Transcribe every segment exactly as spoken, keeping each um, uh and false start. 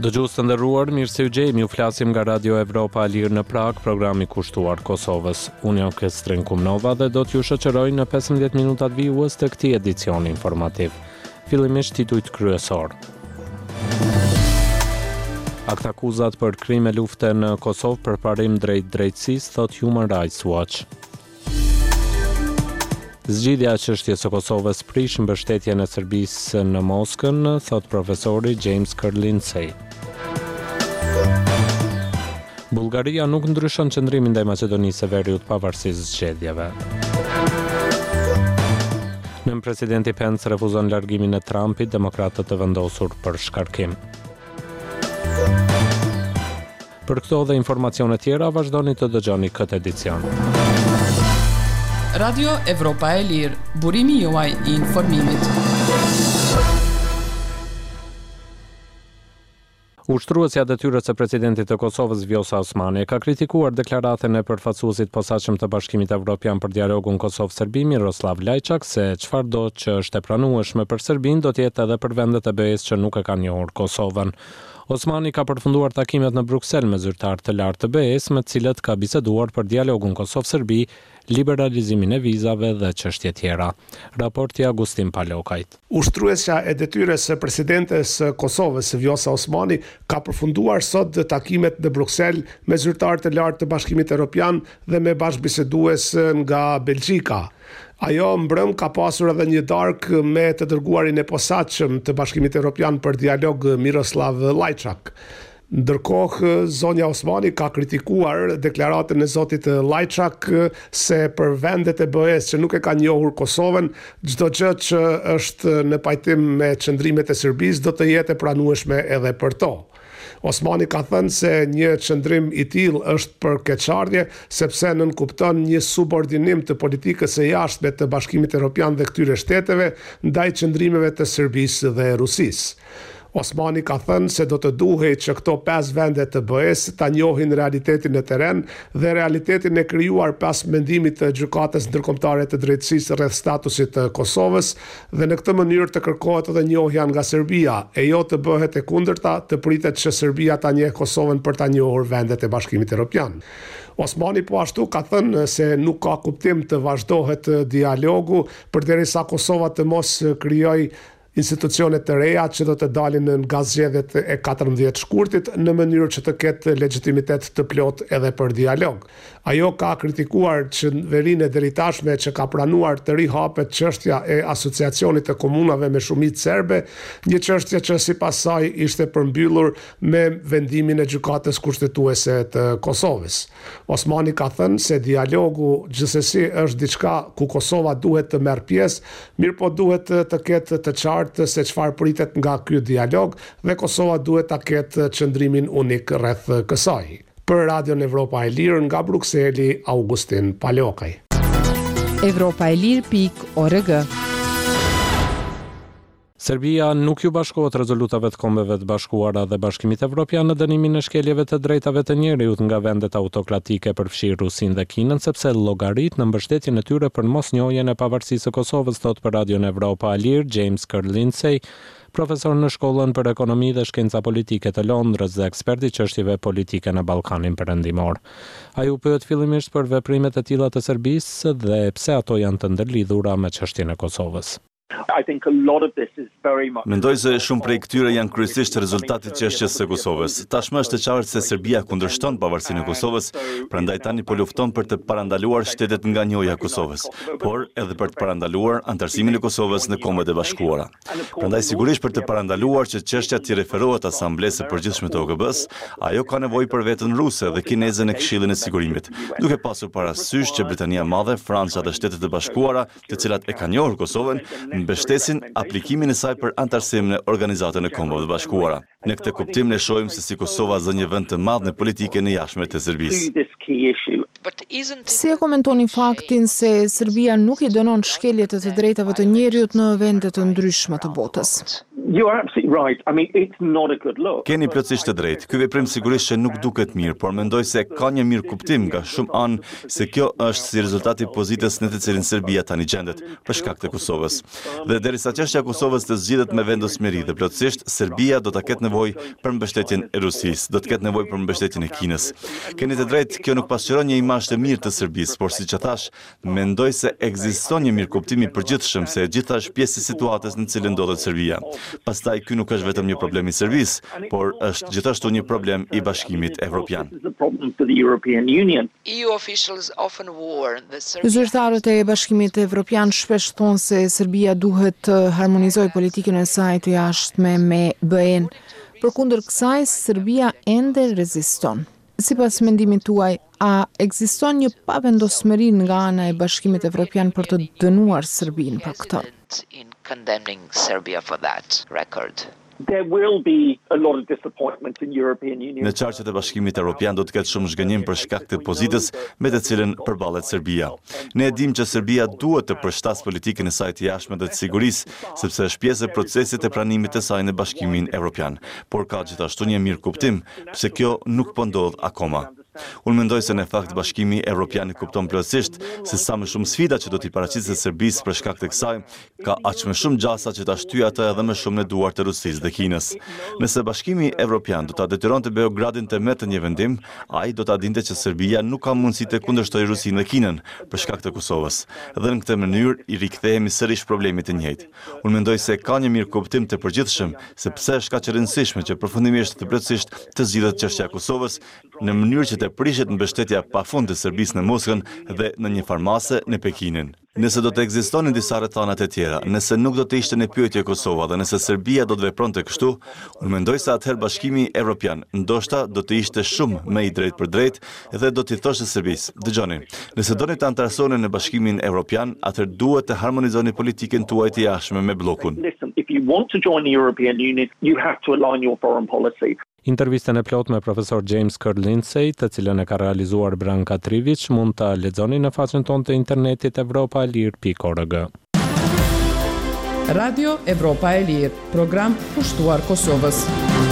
Dëgjues të nderuar, mirë se u gjejmë, ju flasim nga Radio Evropa e Lirë në Prag, programi kushtuar Kosovës. Unë jam Kestrin Kumnova dhe do t'ju shoqëroj në pesëmbëdhjetë minutat vijues të këtij edicioni informativ. Fillimisht titujt kryesor. Aktakuzat për krime lufte në Kosovë për parim drejt drejtësisë, thot Human Rights Watch. Zgjidhja e çështjes së Kosovës prish mbështetjen e Serbisë në Moskën, thot profesori James Lindsay. Bullgaria nuk ndryshon qëndrimin ndaj Maqedonisë së Veriut pavarësisht zgjedhjeve. Nën presidenti Pence refuzon largimin e Trumpit, demokratët të vendosur për shkarkim. Për këto dhe informacione tjera, vazhdoni të dëgjoni këtë edicion. Radio Evropa e Lirë, burimi juaj I informimit. Ushtruesja e detyrës së presidentit të Kosovës Vjosa Osmani ka kritikuar deklaratën e përfaqësuesit posaçëm të Bashkimit Evropian për dialogun Kosovë-Serbi Miroslav Lajçak se çfarëdo që është e pranueshme për Serbinë do të jetë edhe për vendet e B E-s që nuk e kanë njohur Kosovën. Osmani ka përfunduar takimet në Bruksel me zyrtar të lartë të B E-s me të cilët ka biseduar për dialogun Kosovë-Serbi, liberalizimin e vizave dhe çështje tjera. Raporti Agustin Palokajt. Ushtruesja e detyrës së presidentes së Kosovës Vjosa Osmani ka përfunduar sot takimet në Bruksel me zyrtar të lartë të Bashkimit Evropian dhe me bashkëbisedues nga Belgjika. Ajo mbrëm ka pasur edhe një darkë me të dërguarin e posaçëm të Bashkimit Evropian për dialog Miroslav Lajçak. Ndërkohë, zonja Osmani ka kritikuar deklaratën e zotit Lajçak se për vendet e B E-s që nuk e kanë njohur Kosovën, çdo gjë që është në pajtim me qëndrimet e Serbisë do të jetë e pranueshme edhe për to. Osmani ka thënë se një qëndrim I tillë është për keqardhje sepse nënkupton një subordinim të politikës së jashtme të Bashkimit Evropian dhe këtyre shteteve ndaj qëndrimeve të Serbisë dhe Rusisë. Osmani ka thënë se do të duhej që këto pesë vende të B E-s ta njohin realitetin në terren dhe realitetin e krijuar pas mendimit të Gjykatës Ndërkombëtare të Drejtësisë rreth statusit të Kosovës dhe në këtë mënyrë të kërkohet edhe njohja nga Serbia e jo të bëhet e kundërta, të pritet që Serbia ta njeh Kosovën për ta njohur vendet e Bashkimit Evropian. Osmani po ashtu ka thënë se nuk ka kuptim të vazhdohet dialogu përderisa Kosova të mos krijojë institucione të reja që do të dalin nga zgjedhjet e katërmbëdhjetë shkurtit në mënyrë që të ketë legitimitet të plot edhe për dialog. Ajo ka kritikuar qeverinë e deritashme që ka pranuar të rihapet çështja e asociacionit të komunave me shumicë serbe, një çështje që sipas saj ishte përmbyllur me vendimin e Gjykatës Kushtetuese të Kosovës. Osmani ka thënë se dialogu gjithsesi është diçka ku Kosova duhet të merr pjesë, mirë po duhet të ketë të qartë se çfarë pritet nga ky dialog dhe Kosova duhet ta ketë qëndrimin unik rreth kësaj. Për Radio Evropa e Lirë nga Brukseli, Augustin Palokaj. Evropa e Lirë pikë org. Serbia nuk ju bashkohet rezolutave të Kombeve të Bashkuara dhe Bashkimit Evropian në dënimin e shkeljeve të drejtave të njerëzit nga vendet autokratike përfshirë Rusinë dhe Kinën, sepse llogarit në mbështetjen e tyre për mosnjohjen e pavarësisë së Kosovës, thot për Radio Evropa e Lirë James Lindsay, profesor në Shkollën për Ekonomi dhe Shkenca Politike të Londrës dhe ekspert I çështjeve politike në Ballkanin Perëndimor. Ai u pyet fillimisht për veprimet e tilla të Serbisë dhe pse ato janë të ndërlidhura me çështjen e Kosovës. Mendoj se shumë prej këtyre janë kryesisht rezultati të çështjes së Kosovës. Tashmë është e qartë se Serbia kundërshton pavarësinë e Kosovës, prandaj tani po lufton për të parandaluar shtetet nga njohja e Kosovës, por edhe për të parandaluar antarësimin e Kosovës në Kombet e Bashkuara. Prandaj sigurisht për të parandaluar që çështja të referohet Asamblesë së Përgjithshme të O K B-s, ajo ka nevojë për veten ruse dhe kineze në Këshillin e Sigurimit, duke pasur parasysh që Britania e Madhe, Franca dhe Shtetet e Bashkuara, të cilat e kanë njohur Kosovën, mbështesin aplikimin e saj për antarësim në Organizatën e Kombeve të Bashkuara. Në këtë kuptim ne shohim se si Kosova zë një vend të madh në politikën e jashtme të Serbisë. Si e komentoni faktin se Serbia nuk I dënon shkeljet e të drejtave të njerëzit në vende të ndryshme të botës? You're absolutely right. I mean, it's not a good look. Keni plotësisht të drejtë. Ky veprim sigurisht që nuk duket mirë, por mendoj se ka një mirë kuptim nga shumë anë se kjo është si rezultati i pozitës në të cilin Serbia tani gjendet për shkak të Kosovës. Dhe derisa çështja e Kosovës të zgjidhet me vendosmëri dhe plotësisht, Serbia do ta ketë nevojë për mbështetjen e Rusisë, do të ketë nevojë për mbështetjen e Kinës. Keni të drejtë, kjo nuk pasqyron një imazh të mirë të Serbisë, por siç e thash, mendoj se ekziston një mirëkuptim i përgjithshëm se e gjitha është pjesë e situatës në cilën ndodhet Serbia. Pastaj ky nuk është vetëm një problem i Serbisë, por është gjithashtu një problem i Bashkimit Evropian. Zyrtarët e Bashkimit Evropian shpesh thonë se Serbia duhet të harmonizojë politikën e saj të jashtme me B E-n. Përkundër kësaj, Serbia ende reziston. Sipas mendimit tuaj, a ekziston një pavendosmëri nga ana e Bashkimit Evropian për të dënuar Serbinë për këtë? There will be a lot of disappointment in European Union. Në qarqet e Bashkimit Evropian do të ketë shumë zhgënjim për shkak të pozitës me të cilën përballet Serbia. Ne e dimë që Serbia duhet të përshtasë politikën e saj të jashtme dhe të sigurisë, sepse është pjesë e procesit e pranimit të saj në Bashkimin Evropian, por ka gjithashtu një mirëkuptim pse kjo nuk po ndodh akoma. Unë mendoj se në fakt Bashkimi Evropian e kupton plotësisht se sa më shumë sfida që do t'i paraqitet Serbisë për shkak të kësaj, ka aq më shumë gjasa që ta shtyjë atë edhe më shumë në duart të Rusisë dhe Kinës. Nëse Bashkimi Evropian do ta detyronte Beogradin të merrte një vendim, ai do ta dinte që Serbia nuk ka mundësi të kundërshtojë Rusinë dhe Kinën për shkak të Kosovës. Dhe në këtë mënyrë i rikthehemi sërish problemit të njëjtë. Unë mendoj se ka një mirëkuptim të përgjithshëm se pse është kaq e rëndësishme që përfundimisht të plotësisht të zgjidhet çështja e Kosovës në mënyrë që të prishet mbështetja pafund të Serbisë në Moskën dhe në një farmase në Pekinin. Nëse do të ekzistonin disa rrethanat e tjera, nëse nuk do të ishte në pyetje Kosova dhe nëse Serbia do të vepronte kështu, unë mendoj se atëherë Bashkimi Evropian ndoshta do të ishte shumë më i drejtë për drejtë dhe do t'i thoshte Serbisë: "Dëgjoni, nëse doni të antarësoni në Bashkimin Evropian, atëherë duhet të harmonizoni politikën tuaj të jashtme me bllokun." Listen, if you want to join the European Union, you have to align your foreign policy. Intervistën e plot me profesor James Kerr Lindsay, të cilën e ka realizuar Branka Trivic, mund ta lexoni në faqen tonë të internetit evropa e lir pikë org. Radio Evropa e Lirë, program pushtuar Kosovës.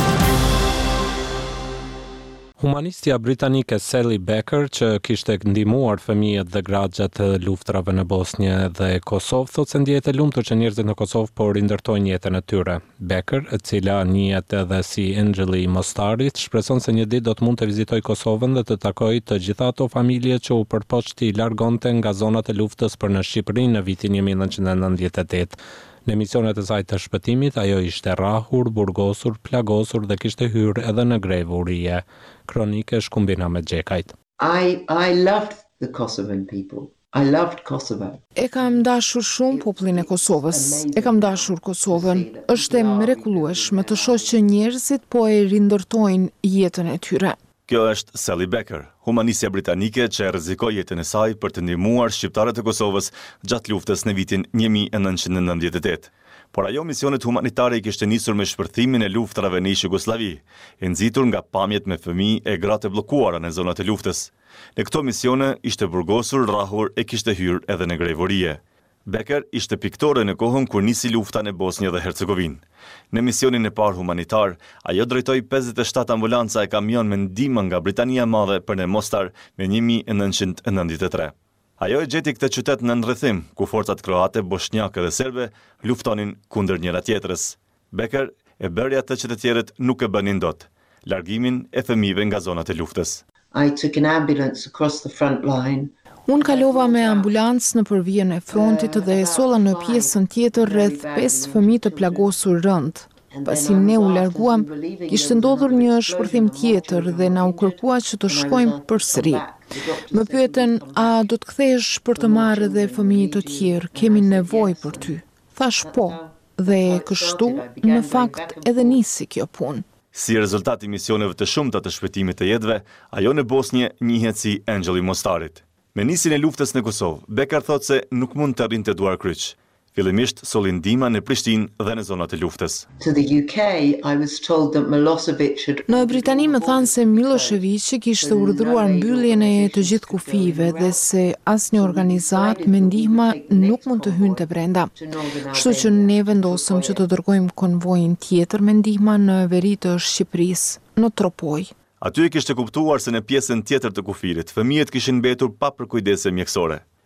Humanistja britanike Sally Becker, që kishte ndihmuar fëmijët dhe gratë gjatë luftrave në Bosnjë dhe Kosovë, thotë se ndihet e lumtur që njerëzit në Kosovë po rindërtojnë jetën e tyre. Becker, e cila njihet edhe si Engjeli i Mostarit, shpreson se një ditë do të mund të vizitojë Kosovën dhe të takojë të gjitha ato familje që u përpoqti i largonte nga zonat e luftës për në Shqipëri në vitin një mijë e nëntëqind e nëntëdhjetë e tetë. Në misionet e saj të shpëtimit, ajo ishte rrahur, burgosur, plagosur dhe kishte hyrë edhe në grevurije. Kronike Shkumbina me Xhekajt. I I loved the Kosovan people. I loved Kosovo. E kam dashur shumë popullin e Kosovës. E kam dashur Kosovën. Është e mrekullueshme të shoh që njerëzit po e rindërtojnë jetën e tyre. Kjo është Sally Becker, humanistja britanike që rrezikoi jetën e saj për të ndihmuar shqiptarët e Kosovës gjatë luftës në vitin një mijë e nëntëqind e nëntëdhjetë e tetë. Por ajo misionet humanitare i kishte nisur me shpërthimin e luftrave në ish Jugosllavi, e nxitur nga pamjet me fëmijë e gratë e bllokuara në zonat e luftës. Në këto misione ishte burgosur, rrahur e kishte hyrë edhe në grevurije. Becker ishte piktore në kohën kur nisi lufta në Bosnjë dhe Hercegovinë. Në misionin e parë humanitar, ajo drejtoi pesëdhjetë e shtatë ambulanca e kamion me ndihmë nga Britania e Madhe për në Mostar me një mijë e nëntëqind e nëntëdhjetë e tre. Ajo e gjeti këtë qytet në ndrethim, ku forcat kroate, bosnjake dhe serbe luftonin kundër njëra tjetrës. Becker e bëri atë që të tjerët nuk e bënin dot: largimin e fëmijëve nga zonat e luftës. I took an ambulance across the front line. Unë kalova me ambulancë në përvijën e frontit dhe e solla në pjesën tjetër rreth pesë fëmijë të plagosur rënd. Pasi ne u larguam, kishte ndodhur një shpërthim tjetër dhe na u kërkua që të shkojmë përsëri. Më pyeten, a do të kthehesh për të marrë edhe fëmijë të tjerë? Kemi nevojë për ty. Thash po, dhe kështu në fakt edhe nisi kjo punë. Si rezultat i misioneve të shumta të shpëtimit të jetëve, ajo në Bosnjë njihet si Engjeli i Mostarit. Me nisin e luftës në Kosovë, Becker thotë se nuk mund të arrinte duar kryq. Fillimisht solli ndihma në Prishtinë dhe në zonat e luftës. To the U K, I was told that Milosevic had... Në Britani më thanë se Milošević kishte urdhëruar mbylljen e të gjithë kufive dhe se asnjë organizat me ndihma nuk mund të hynte brenda. Kështu që ne vendosëm që të dërgojmë konvojin tjetër me ndihma në veri të Shqipërisë, në Tropoj. Aty e kishte kuptuar se në pjesën tjetër të kufirit, fëmijët kishin mbetur pa përkujdese mjekësore.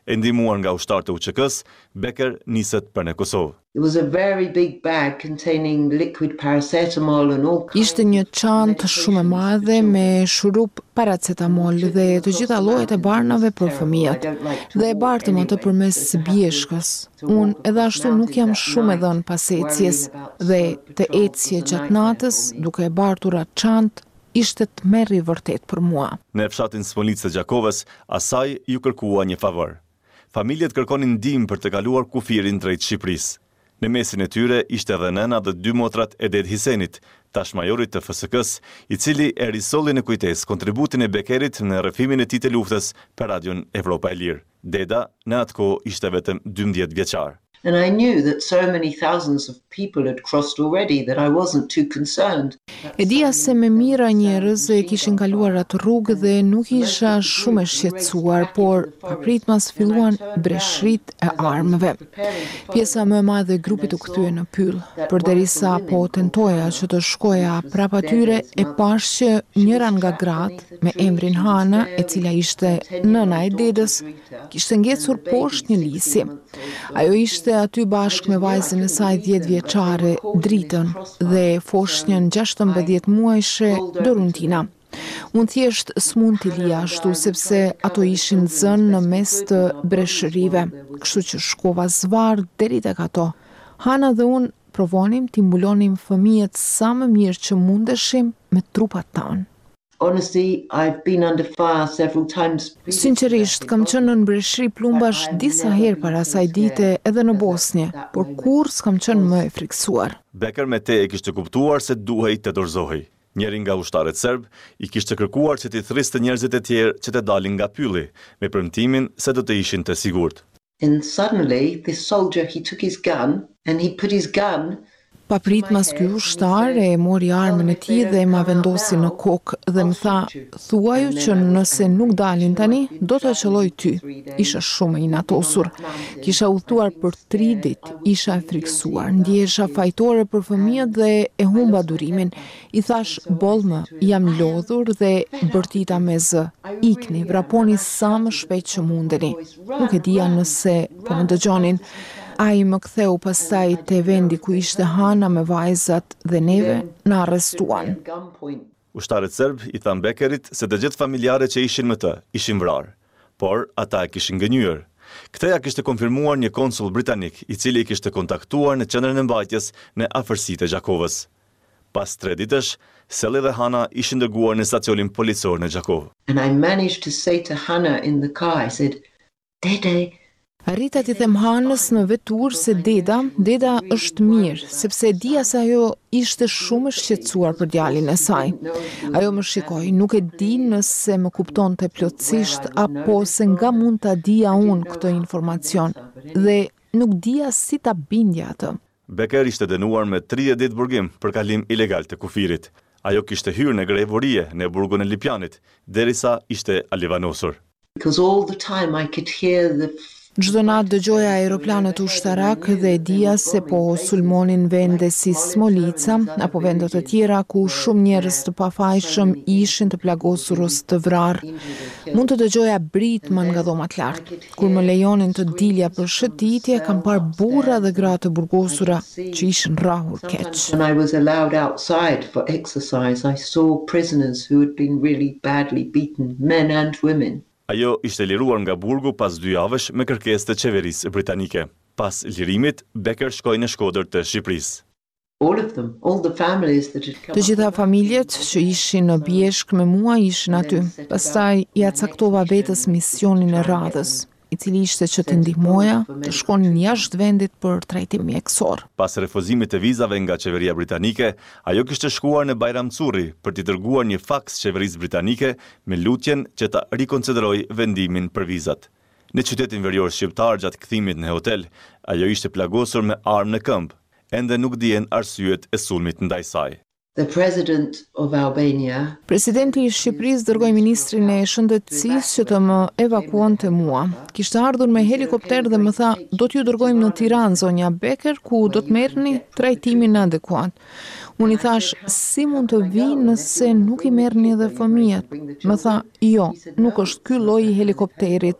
E ndihmuar nga ushtarët e U Q K-s, Becker niset për në Kosovë. It was a very big bag containing liquid paracetamol and all kinds. Ishte një çantë shumë e madhe me shurup paracetamol dhe të gjitha llojet e barnave për fëmijët. Dhe e bartëm atë përmes bjeshkës. Unë edhe ashtu nuk jam shumë e dhënë pas ecjes dhe të ecje gjatë natës duke e bartur atë çantë ishte të merri vërtet për mua. Në fshatin Smolic të Gjakovës, asaj ju kërkua një favor. Familjet kërkonin ndihmë për të kaluar kufirin drejt Shqipërisë. Në mesin e tyre ishte edhe nëna dhe dy motrat e Ded Hisenit, tash majorit të F S K-s, i cili e risolli në kujtes kontributin e Beckerit në rrëfimin e tij të luftës për Radion Evropa e Lirë. Deda në atë kohë ishte vetëm dymbëdhjetë vjeçar. And I knew that so many thousands of people had crossed already that I wasn't too concerned. E dija se me mira njerëz e kishin kaluar atë rrugë dhe nuk isha shumë e shqetësuar, por papritmas filluan breshrit e armëve. Pjesa më e madhe e grupit u kthye në pyll, përderisa po tentoja që të shkoja prapa tyre e pash që njëra nga gratë me emrin Hana, e cila ishte nëna e dedës, kishte ngecur poshtë një lisi. Ajo ishte aty bashkë me vajzën e saj dhjetë vjeçare, Dritën, dhe foshnjën gjashtëmbëdhjetë muajshe, Doruntina. Unë thjesht s'mund t'i lija ashtu, sepse ato ishin zënë në mes të breshërive, kështu që shkova zvarr deri tek ato. Hana dhe unë provonim t'i mbulonim fëmijët sa më mirë që mundeshim me trupat tanë. Honestly, I've been under fire several times. Sinqerisht, kam qenë në breshri plumbash disa herë para asaj dite edhe në Bosnjë, por kur s'kam qenë më e friksuar. Becker me te e kishte kuptuar se duhej të dorëzohej. Njëri nga ushtarët serb i kishte kërkuar që t'i thriste njerëzit e tjerë që të dalin nga pylli, me premtimin se do të ishin të sigurt. And suddenly, this soldier, he took his gun and he put his gun. Papritmas ky ushtar e mori armën e tij dhe ma vendosi në kokë dhe më tha, thuaju që nëse nuk dalin tani, do të qelloj ty. Isha shumë i inatosur. Kisha udhëtuar për tri ditë, isha e friksuar, ndjesha fajtore për fëmijët dhe e humba durimin. I thash, bollmë, jam lodhur dhe bërtita me zë. Ikni, vraponi sa më shpejt që mundeni. Nuk e dija nëse po më dëgjonin. Ai më ktheu pastaj te vendi ku ishte Hana me vajzat dhe neve na arrestuan. Ushtarët serb i than Beckerit se të gjithë familjarët që ishin me të ishin vrarë, por ata e kishin gënjur. Ktheja kishte konfirmuar një konsul britanik, i cili i kishte kontaktuar në qendrën e mbajtjes në afërsitë e Gjakovës. Pas tre ditësh, Selli dhe Hana ishin dërguar në stacionin policor në Gjakovë. And I managed to say to Hannah in the car, I said, Dede, Arrita t'i them Hanës në vetur se deda, deda është mirë, sepse dia se ajo ishte shumë e shqetësuar për djalin e saj. Ajo më shikoi, nuk e di nëse më kuptonte plotësisht apo se nga mund ta dija unë këtë informacion, dhe nuk dija si ta bindja atë. Becker ishte dënuar me tridhjetë ditë burgim për kalim ilegal të kufirit. Ajo kishte hyrë në grevorie në burgun e Lipjanit, derisa ishte alivanosur. Because all the time I could hear the Çdo natë dëgjoja aeroplanet ushtarak dhe e dija se po sulmonin vende si Smolica apo vende të tjera ku shumë njerëz të pafajshëm ishin të plagosur ose të vrarë. Mund të dëgjoja britman nga dhomat lartë. Kur më lejonin të dilja për shëtitje, kam parë burra dhe gra të burgosura që ishin rrahur keq. When I was allowed outside for exercise, I saw prisoners who had been really badly beaten, men and women. Ajo ishte liruar nga burgu pas dy javësh me kërkesë të qeverisë britanike. Pas lirimit, Becker shkoi në Shkodër të Shqipërisë. All of them, all the families that had come. Të gjitha familjet që ishin në bjeshk me mua ishin aty. Pastaj ja caktova vetës misionin e radhës, i cili ishte që të ndihmoja të shkonin jashtë vendit për trajtim mjekësor. Pas refuzimit të vizave nga qeveria britanike, ajo kishte shkuar në Bajramculli për t'i dërguar një faks qeverisë britanike me lutjen që ta rikonsideroj vendimin për vizat. Në qytetin verior shqiptar gjatë kthimit në hotel, ajo ishte plagosur me armë në këmbë. Ende nuk dihen arsyet e sulmit ndaj saj. The president of Albania. Presidenti i Shqipërisë dërgoi ministrin e shëndetësisë që të më evakuonte mua. Kishte ardhur me helikopter dhe më tha, do t'ju dërgojmë në Tiranë, zonja Becker, ku do të merrni trajtimin adekuat. Unë i thash, si mund të vi nëse nuk i merrni edhe fëmijët? Më tha, jo, nuk është ky lloji i helikopterit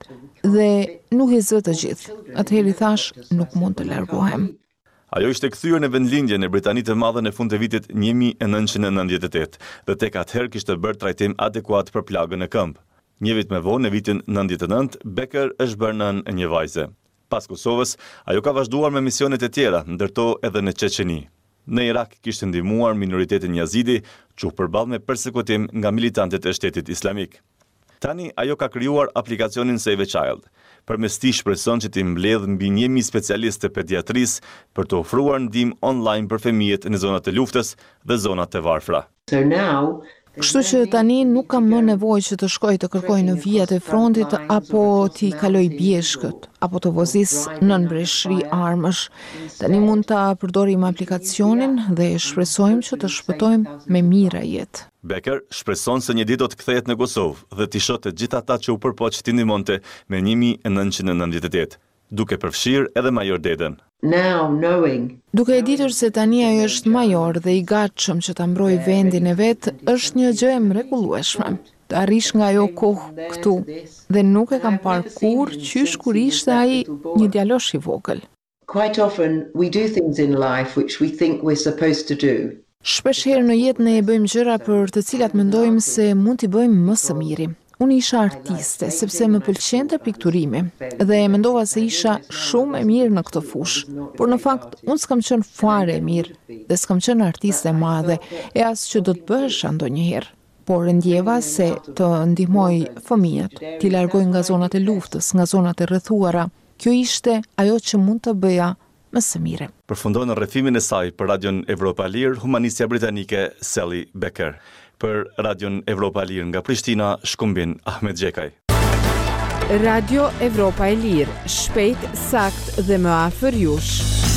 dhe nuk i zë të gjithë. Atëherë i thash, nuk mund të largohem. Ajo ishte kthyer në vendlindje në Britaninë të Madhe në fund të vitit një mijë e nëntëqind e nëntëdhjetë e tetë dhe tek atëherë kishte bërë trajtim adekuat për plagën e këmbë. Një vit më vonë, në vitin nëntëdhjetë e nëntë, Becker është bërë nën e një vajze. Pas Kosovës, ajo ka vazhduar me misionet e tjera, ndërto edhe në Çeçeni. Në Irak kishte ndihmuar minoritetin Yazidi, që u përball me përsekutim nga militantët e Shtetit Islamik. Tani ajo ka krijuar aplikacionin Save a Child. Përmes tij shpreson që të mbledh mbi një mijë specialistë të pediatrisë për të ofruar ndihmë online për fëmijët në zonat e luftës dhe zonat e varfra. So now Kështu që tani nuk kam më nevojë që të shkoj të kërkoj në vijat e frontit apo t'i kaloj bjeshkët, apo të vozis nën breshri armësh. Tani mund ta përdorim aplikacionin dhe shpresojmë që të shpëtojmë me mira jetë. Becker shpreson se një ditë do të kthehet në Kosovë dhe t'i shohë të gjithë ata që u përpoq t'i ndihmonte me një mijë e nëntëqind e nëntëdhjetë e tetë, duke përfshirë edhe Major Dedën. Now knowing Duke e ditur se tani ajo është major dhe i gatshëm që ta mbrojë vendin e vet, është një gjë e mrekullueshme. Të arrish nga ajo kohë këtu dhe nuk e kam parë kur qysh kur ishte ai një djalosh i vogël. quite often we do things in life which we think we're supposed to do. Shpeshherë në jetë ne e bëjmë gjëra për të cilat mendojmë se mund t'i bëjmë më së miri. Unë isha artiste, sepse më pëlqente pikturimi, dhe e mendova se isha shumë e mirë në këtë fushë. Por në fakt, unë s'kam qenë fare e mirë, dhe s'kam qenë artiste e madhe, e as që do të bëhesha ndonjëherë. Por ndjeva se të ndihmoj fëmijët, t'i largoj nga zonat e luftës, nga zonat e rrethuara. Kjo ishte ajo që mund të bëja më së miri. Përfundon në rrethimin e saj për Radion Evropa Lirë, humanistja britanike Sally Becker. Për Radion Evropa Lirë nga Prishtina, shkumbin Ahmet Gjekaj. Radio Evropa e Lirë, shpejt, sakt dhe më afër jush.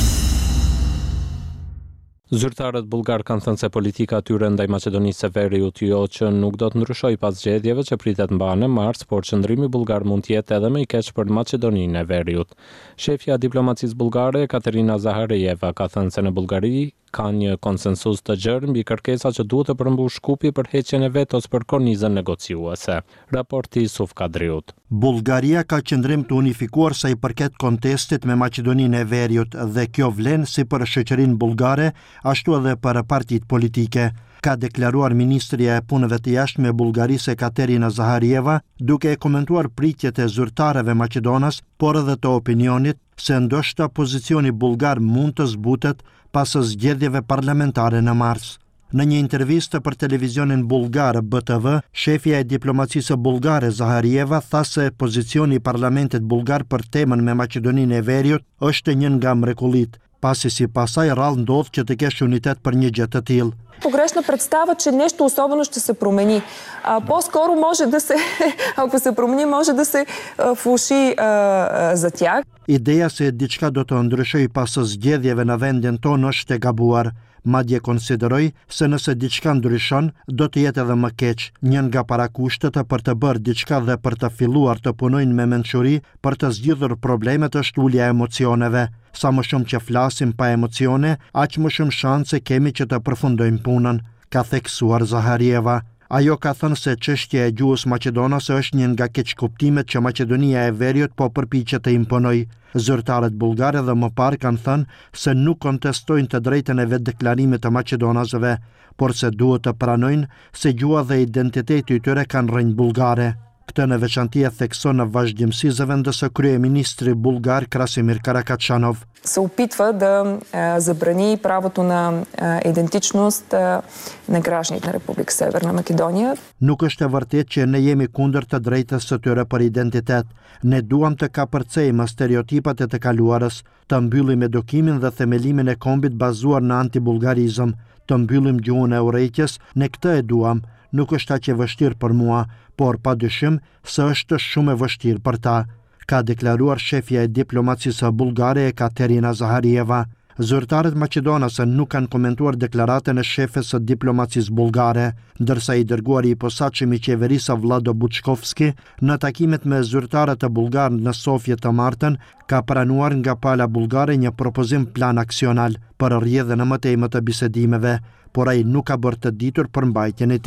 Zyrtarët bullgar kanë thënë se politika e tyre ndaj Maqedonisë së Veriut jo që nuk do të ndryshojë pas zgjedhjeve që pritet mbahen në mars, por qëndrimi bullgar mund të jetë edhe më i keq për Maqedoninë e Veriut. Shefja e diplomacisë bullgare, Katerina Zaharjeva, ka thënë se në Bullgari ka një konsensus të gjerë mbi kërkesat që duhet të përmbush Shkupi për heqjen e vetos për kornizën negociuese. Raporti Suf Kadriut. Bullgaria ka qëndrim të unifikuar sa i përket kontestit me Maqedoninë e Veriut dhe kjo vlen si për shoqërinë bullgare, ashtu edhe për partitë politike, ka deklaruar Ministria e Punëve të Jashtme e Bullgarisë Katerina Zaharjeva, duke e komentuar pritjet e zyrtarëve maqedonas, por edhe të opinionit se ndoshta pozicioni bullgar mund të zbutet pas zgjedhjeve parlamentare në mars. Në një intervistë për televizionin bullgar B T V, shefja e diplomacisë bullgare Zaharjeva tha se pozicioni i parlamentit bullgar për temën me Maqedoninë e Veriut është një nga mrekullit, pasi si pasaj rrallë ndodh që të kesh unitet për një gjë të tillë. Погрешна представа, че нещо особено ще се промени. А, по-скоро може да се, ако се промени, може да се а, влоши а, а, за тях. Ideja se diçka do të ndryshoj pas zgjedhjeve në vendin tonë është e gabuar. Madje konsideroj se nëse diçka ndryshon, do të jetë edhe më keq. Një nga parakushtet për të bërë diçka dhe për të filluar të punojnë me mençuri për të zgjidhur problemet është ulja e emocioneve. Sa më shumë që flasim pa emocione, aq më shumë shanse kemi që të përfundojmë punën, ka theksuar Zaharjeva. Ajo ka thënë se çështja e gjuhës maqedonase është një nga keqkuptimet që Maqedonia e Veriut po përpiqet të imponojë. Zyrtarët bullgare dhe më parë kanë thënë se nuk kontestojnë të drejtën e vetdeklarimit të maqedonasëve, por se duhet të pranojnë se gjuha dhe identiteti i tyre kanë rënë bullgare. Këtë në veçanti e thekson në vazhdimsi zëvendësë kryeministri bullgar Krasimir Karakaçanov. Се опитва да а, забрани правото на а, идентичност а, на гражданите на Република Северна Македония. Nuk është e vërtetë që ne jemi kundër të drejtës së tyre për identitet. Ne duam të kapërcejmë stereotipat e të kaluarës, të mbyllim edukimin dhe themelimin e kombit bazuar në antibullgarizëm, të mbyllim gjuhën e urrejtjes, ne këtë e duam. Nuk është aq e vështirë për mua, por padyshim se është shumë e vështirë për ta, ka deklaruar shefja e diplomacisë bullgare Katerina Zaharjeva. Zyrtarët maqedonase nuk kanë komentuar deklaratën e shefes së diplomacisë bullgare, ndërsa i dërguari i posaçëm i qeverisë Vlado Buçkovski në takimet me zyrtarët e bullgar në Sofje të martën ka pranuar nga pala bullgare një propozim plan aksional për rrjedhjen e mëtejme të bisedimeve, por ai nuk ka bërë të ditur për mbajtjen e tij.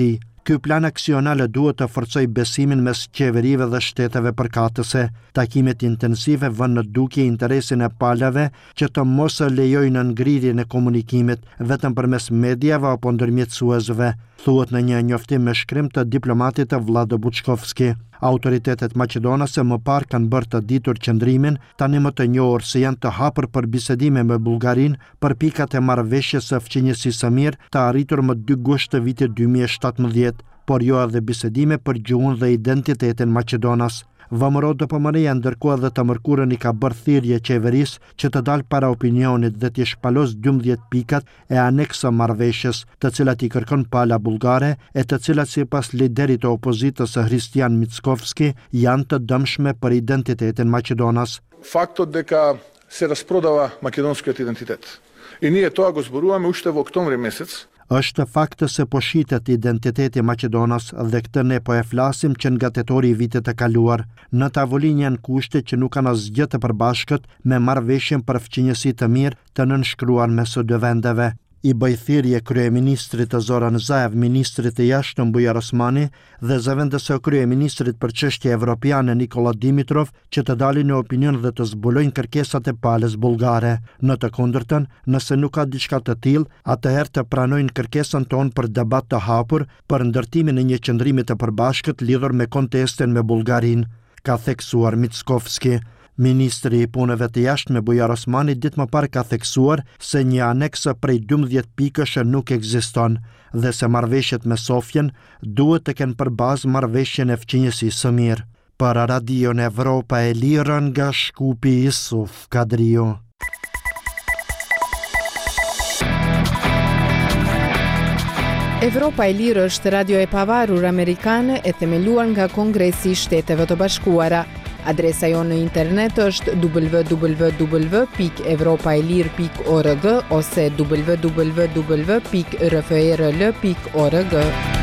Ky plan aksional duhet të forcojë besimin mes qeverive dhe shteteve përkatëse. Takimet intensive vënë në dukje interesin e palave që të mos lejojnë ngrirjen e komunikimit vetëm përmes mediave apo ndërmjetësuesve, thuhet në një njoftim me shkrim të diplomatit të Vlado Buçkovski. Autoritetet maqedonase më parë kanë bërë të ditur qëndrimin, tani më të njohur se janë të hapur për bisedime me Bullgarinë për pikat e marrëveshjes së fqinjësisë së mirë të arritur më dy gusht të vitit dy mijë e shtatëmbëdhjetë, por jo edhe bisedime për gjuhën dhe identitetin Maqedonas. V M R O D P M R-ja ndërkohë edhe të mërkurën i ka bërë thirrje qeverisë që të dalë para opinionit dhe të shpalos dymbëdhjetë pikat e aneksa marrëveshjes, të cilat i kërkon pala bullgare e të cilat sipas liderit të opozitës Hristijan Mickovski janë të dëmshme për identitetin Maqedonas. Фактот дека се распродава македонскиот идентитет. И ние тоа го зборуваме уште во октомври месец. Është fakt se po shitet identiteti Maqedonas dhe këtë ne po e flasim që nga tetori i vitit të kaluar. Në tavolinë janë kushte që nuk kanë asgjë të përbashkët me marrëveshjen për fqinjësi të mirë të nënshkruar mes së dy vendeve. I bëj thirrje kryeministrit Zoran Zaev, ministrit të jashtëm Bujar Osmani dhe zëvendësë kryeministrit për çështje evropiane Nikola Dimitrov që të dalin në opinion dhe të zbulojnë kërkesat e palës bullgare. Në të kundërtën, nëse nuk ka diçka të tillë, atëherë të pranojnë kërkesën tonë për debat të hapur për ndërtimin e një qëndrimi të përbashkët lidhur me kontestin me Bullgarinë, ka theksuar Mickovski. Ministri i punëve të jashtme Bujar Osmani ditë më parë ka theksuar se një aneks prej dymbëdhjetë pikësh nuk ekziston dhe se marrëveshjet me Sofjen duhet të kenë për bazë marrëveshjen e fqinjësisë së mirë. Për Radion Evropa e Lirë nga Shkupi Isuf Kadriu. Evropa e Lirë është radio e pavarur amerikane e themeluar nga Kongresi i Shteteve të Bashkuara. Adresa jonë në internet është w w w pikë evropaelir pikë org ose w w w pikë r f r l pikë org.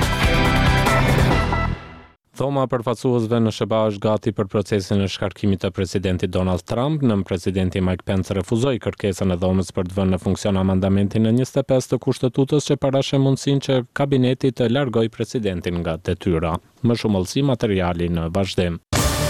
Dhoma e përfaqësuesve në SHBA është gati për procesin e shkarkimit të presidentit Donald Trump. Nën presidenti Mike Pence refuzoi kërkesën e dhomës për të vënë në funksion amandamentin e njëzet e pesë të Kushtetutës që parashë mundësinë që kabineti të largojë presidentin nga detyra. Më shumë ëllësi materiali në vazhdim.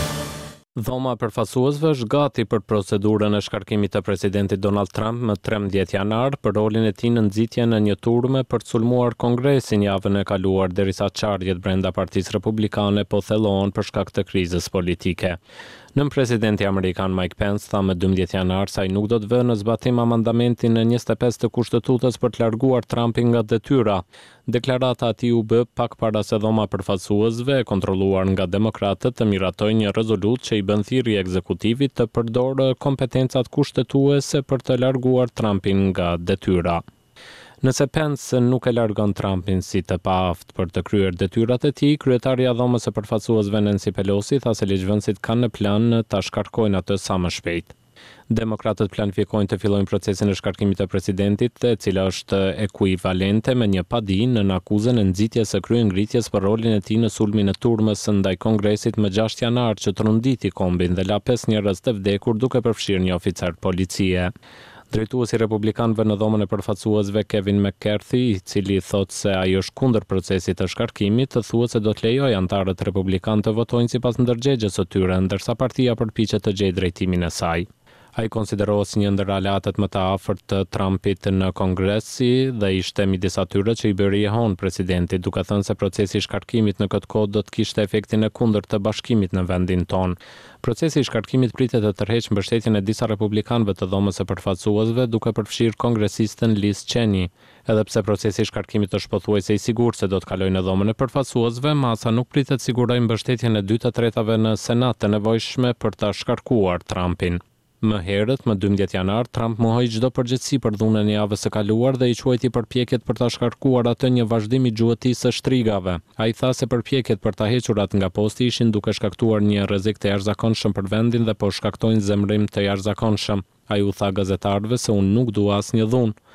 Dhoma e përfaqësuesve është gati për procedurën e shkarkimit të presidentit Donald Trump më trembëdhjetë janar për rolin e tij në nxitjen e një turme për të sulmuar Kongresin javën e kaluar derisa çardhjet brenda Partisë Republikane po thellohen për shkak të krizës politike. Nën presidenti amerikan Mike Pence tha më dymbëdhjetë janar se ai nuk do të vënë në zbatim amandamentin e njëzet e pesë të Kushtetutës për të larguar Trumpin nga detyra. Deklarata e tij u bë pak para se dhoma e përfaqësuesve e kontrolluar nga demokratët të miratojë një rezolutë që i bën thirrje ekzekutivit të përdorë kompetencat kushtetuese për të larguar Trumpin nga detyra. Nëse Pence nuk e largon Trumpin si të paaft për të kryer detyrat e tij, kryetaria e dhomës së përfaqësuesve Nancy Pelosi tha se ligjvënësit kanë në plan ta shkarkojnë atë sa më shpejt. Demokratët planifikojnë të fillojnë procesin e shkarkimit të presidentit, e cila është ekuivalente me një padi në akuzën e nxitjes së kryengritjes për rolin e tij në sulmin e turmës ndaj Kongresit më gjashtë janar që tronditi kombin dhe la pesë njerëz të vdekur duke përfshirë një oficer policie. Drejtuesi republikanëve në dhomën e përfaqësuesve Kevin McCarthy, i cili thotë se ai është kundër procesit të shkarkimit, thuhet se do të lejojë anëtarët republikanë të votojnë sipas ndërgjegjes së tyre, ndërsa partia përpiqet të gjejë drejtimin e saj. Ai konsiderohet si një ndër aleatët më të afërt të Trumpit në Kongresi dhe ishte midis atyre që i bëri jehon presidentit, duke thënë se procesi i shkarkimit në këtë kohë do të kishte efektin e kundërt të bashkimit në vendin tonë. Procesi i shkarkimit pritet të tërheqë mbështetjen e disa republikanëve të dhomës së përfaqësuesve, duke përfshirë kongresisten Liz Cheney. Edhe pse procesi i shkarkimit është pothuajse i sigurt se do të kalojë në dhomën e përfaqësuesve, masa nuk pritet sigurojë mbështetjen e dy të tretave në Senat të nevojshme për ta shkarkuar Trumpin. Më herët, më dymbëdhjetë janar, Trump mohoi çdo përgjegjësi për dhunën e javës së kaluar dhe i quajti përpjekjet për ta shkarkuar atë një vazhdim i gjuhëtisë së shtrigave. Ai tha se përpjekjet për ta hequr atë nga posti ishin duke shkaktuar një rrezik të jashtëzakonshëm për vendin dhe po shkaktojnë zemrim të jashtëzakonshëm. Ai u tha gazetarëve se unë nuk dua asnjë dhunë.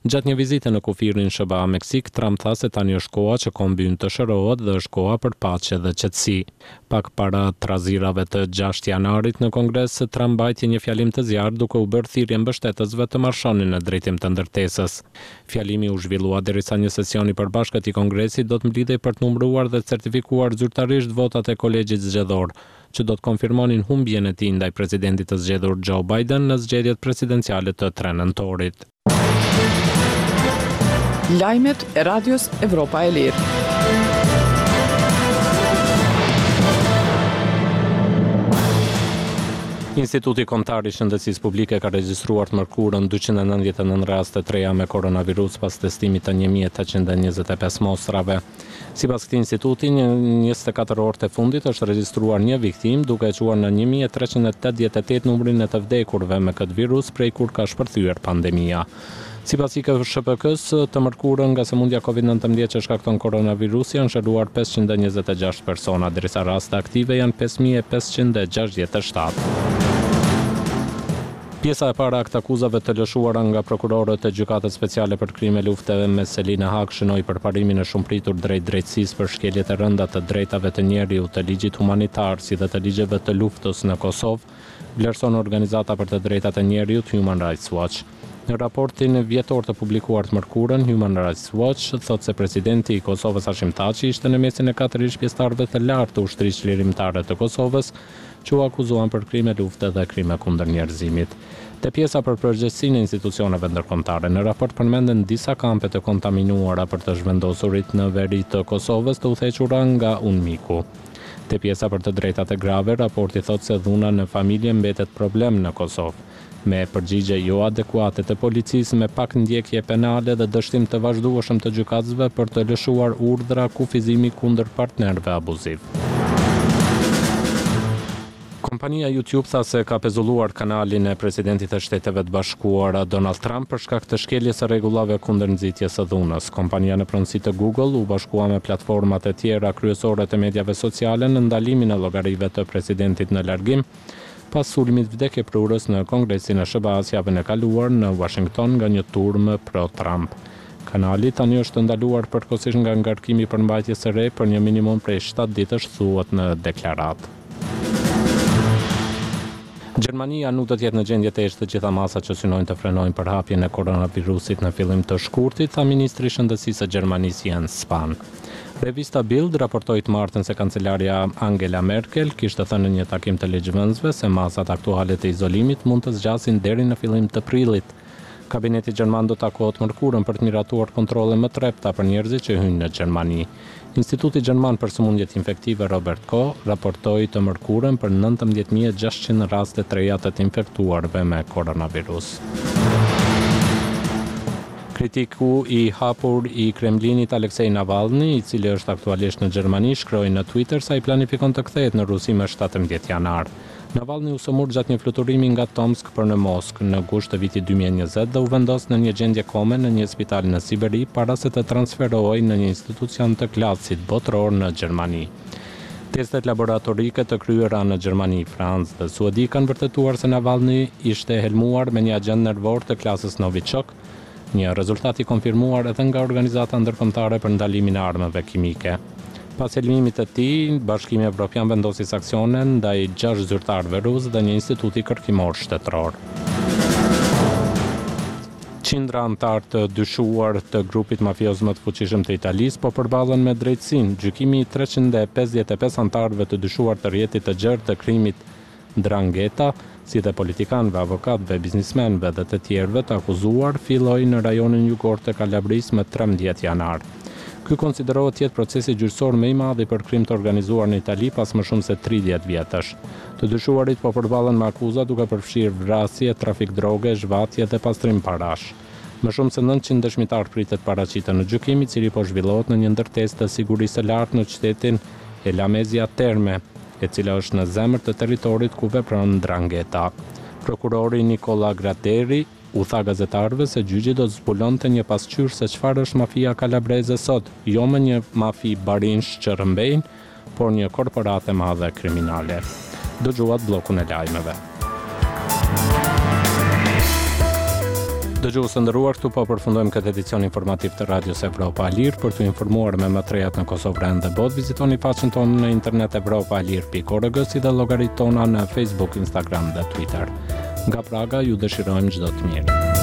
Gjatë një vizite në kufirin S B A Meksik, Trump tha se tani është koha që kombin të shërohet dhe është koha për paqe dhe qetësi. Pak para trazirave të gjashtë janarit në Kongres, Trump mbajti një fjalim të zjarrt duke u bërë thirrje mbështetësve të marshonin në drejtim të ndërtesës. Fjalimi u zhvillua derisa një sesion i përbashkët i Kongresit do të mblidhej për të numëruar dhe certifikuar zyrtarisht votat e kolegjit zgjedhor, që do të konfirmonin humbjen e tij ndaj presidentit të zgjedhur Joe Biden në zgjedhjet presidenciale të tre nëntorit. Lajmet e Radios Evropa e Lirë. Instituti Kombëtar i Shëndetësisë Publike ka regjistruar të mërkurën dyqind e nëntëdhjetë e nëntë raste të reja me koronavirus pas testimit të një mijë e tetëqind e njëzet e pesë mostrave. Sipas këtij instituti, në njëzet e katër orët e fundit është regjistruar një viktim, duke e quar në një mijë e treqind e tetëdhjetë e tetë numrin e të vdekurve me këtë virus prej kur ka shpërthyer pandemia. Sipas I K S H P K-s, të mërkurën nga sëmundja covid nëntëmbëdhjetë që shkakton koronavirusi janë shëruar pesëqind e njëzet e gjashtë persona, derisa raste aktive janë pesë mijë e pesëqind e gjashtëdhjetë e shtatë. Pjesa e para e aktakuzave të lëshuara nga prokurorët e Gjykatës Speciale për Krime Lufte me Selina Hak shënoi përparimin e shumëpritur drejt drejtësisë për shkeljet e rënda të drejtave të njeriut, të ligjit humanitar si dhe të ligjeve të luftës në Kosovë, vlerëson organizata për të drejtat e njeriut Human Rights Watch. Në raportin vjetor të publikuar të mërkurën, Human Rights Watch thot se presidenti I Kosovës Hashim Thaçi ishte në mesin e katër ish pjesëtarëve të lartë të ushtrisë lirimtare të Kosovës, që u akuzuan për krime lufte dhe krime kundër njerëzimit. Te pjesa për përgjegjësinë e institucioneve ndërkombëtare, në raport përmenden disa kampe të kontaminuara për të zhvendosurit në veri të Kosovës të udhëhequra nga UNMIK-u. Te pjesa për të drejtat e grave, raporti thot se dhuna në familje mbetet problem në Kosovë, me përgjigje jo adekuate të policisë, me pak ndjekje penale dhe dështim të vazhdueshëm të gjykatësve për të lëshuar urdhra kufizimi kundër partnerëve abuziv. Kompania YouTube tha se ka pezulluar kanalin e presidentit të Shteteve të Bashkuara Donald Trump për shkak të shkeljes së rregullave kundër nxitjes së dhunës. Kompania në pronësi të Google u bashkua me platformat e tjera kryesore të medjave sociale në ndalimin e llogarive të presidentit në largim pas sulmit vdekjeprurës në Kongresin e S B A-s javën e kaluar në Washington nga një turm pro-Trump. Kanali tani është ndaluar përkohësisht nga ngarkimi për mbajtje së re për një minimum prej shtatë ditësh, thuhet në deklaratë. Gjermania nuk do të jetë në gjendje të eshte të gjitha masat që synojnë të frenojnë përhapjen e koronavirusit në fillim të shkurtit, tha ministri I Shëndetësisë së Gjermanisë Jens Spahn. Revista Bild raportoi të martën se kancelaria Angela Merkel kishte thënë në një takim të legjvënësve se masat aktuale të izolimit mund të zgjasin deri në fillim të prillit. Kabineti gjerman do të takohet mërkurën për të miratuar kontrolle më të repta për njerëzit që hyjnë në Gjermani. Instituti Gjerman për sëmundjet infektive Robert Koch raportoi të mërkurën për nëntëmbëdhjetë mijë e gjashtëqind raste të reja të infektuarve me koronavirus. Kritiku I hapur I Kremlinit Aleksej Navalny, I cili është aktualisht në Gjermani, shkroi në Twitter se ai planifikon të kthehet në Rusi më shtatëmbëdhjetë janar. Navalny u sëmur gjatë një fluturimi nga Tomsk për në Moskë në gusht të vitit dy mijë e njëzet dhe u vendos në një gjendje kome në një spital në Siberi para se të transferohej në një institucion të klasit botror në Gjermani. Testet laboratorike të kryera në Gjermani, Francë dhe Suedi kanë vërtetuar se Navalny ishte helmuar me një agent nervor të klasës Novichok, një rezultat I konfirmuar edhe nga organizata ndërkombëtare për ndalimin e armëve kimike. Pas helmimit të tij, Bashkimi Evropian vendosi sankcione ndaj gjashtë zyrtarëve rus dhe një instituti kërkimor shtetëror. Qindra antar të dyshuar të grupit mafioz më të fuqishëm të Italisë po përballen me drejtësinë. Gjykimi I treqind e pesëdhjetë e pesë antarëve të dyshuar të rrjetit të gjerë të krimit Ndrangheta, si dhe politikanëve, avokatëve, biznismenëve dhe të tjerëve të akuzuar, filloi në rajonin jugor të Kalabrisë më trembëdhjetë janar. Ky konsiderohet të jetë procesi gjyqësor më I madh I për krim të organizuar në Itali pas më shumë se tridhjetë vjetësh. Të dyshuarit po përballen me akuza duke përfshirë vrasje, trafik droge, zhvatje dhe pastrim parash. Më shumë se nëntëqind dëshmitar pritet paraqiten në gjykim, I cili po zhvillohet në një ndërtesë të sigurisë së lartë në qytetin Elamezia Terme, e cila është në zemër të territorit ku vepron Ndrangheta. Prokurori Nicola Gratteri u tha gazetarëve se gjyqi do të zbulonte një pasqyrë se çfarë është mafia kalabreze sot, jo më një mafi barinsh që rëmbejnë, por një korporatë e madhe kriminale. Dëgjuat bllokun e lajmeve. Dëgjues të nderuar, këtu po përfundojmë këtë edicion informativ të Radios Evropa Alir. Për të informuar me më të rejat në Kosovë, Vran dhe botë, vizitoni faqen tonë në internet evropa alir pikë org, si dhe llogaritë tona në Facebook, Instagram dhe Twitter. Nga Praga ju dëshirojmë çdo të mirë.